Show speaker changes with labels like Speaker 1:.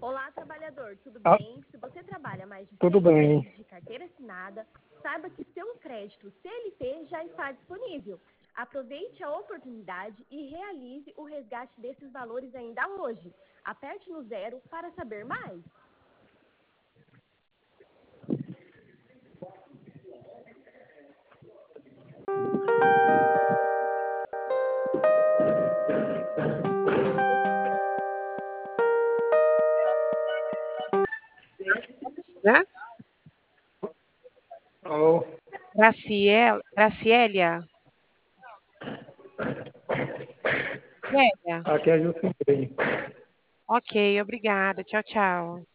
Speaker 1: Olá, trabalhador, tudo
Speaker 2: Ah,
Speaker 1: bem? Se você trabalha mais de
Speaker 2: tudo
Speaker 1: 6
Speaker 2: bem.
Speaker 1: meses de carteira assinada, saiba que seu crédito CLT já está disponível. Aproveite a oportunidade e realize o resgate desses valores ainda hoje. Aperte no 0 para saber mais.
Speaker 3: Né?
Speaker 2: Alô?
Speaker 3: Gracielia? Gracielia?
Speaker 2: Aqui é Jusilei.
Speaker 3: Ok, obrigada. Tchau, tchau.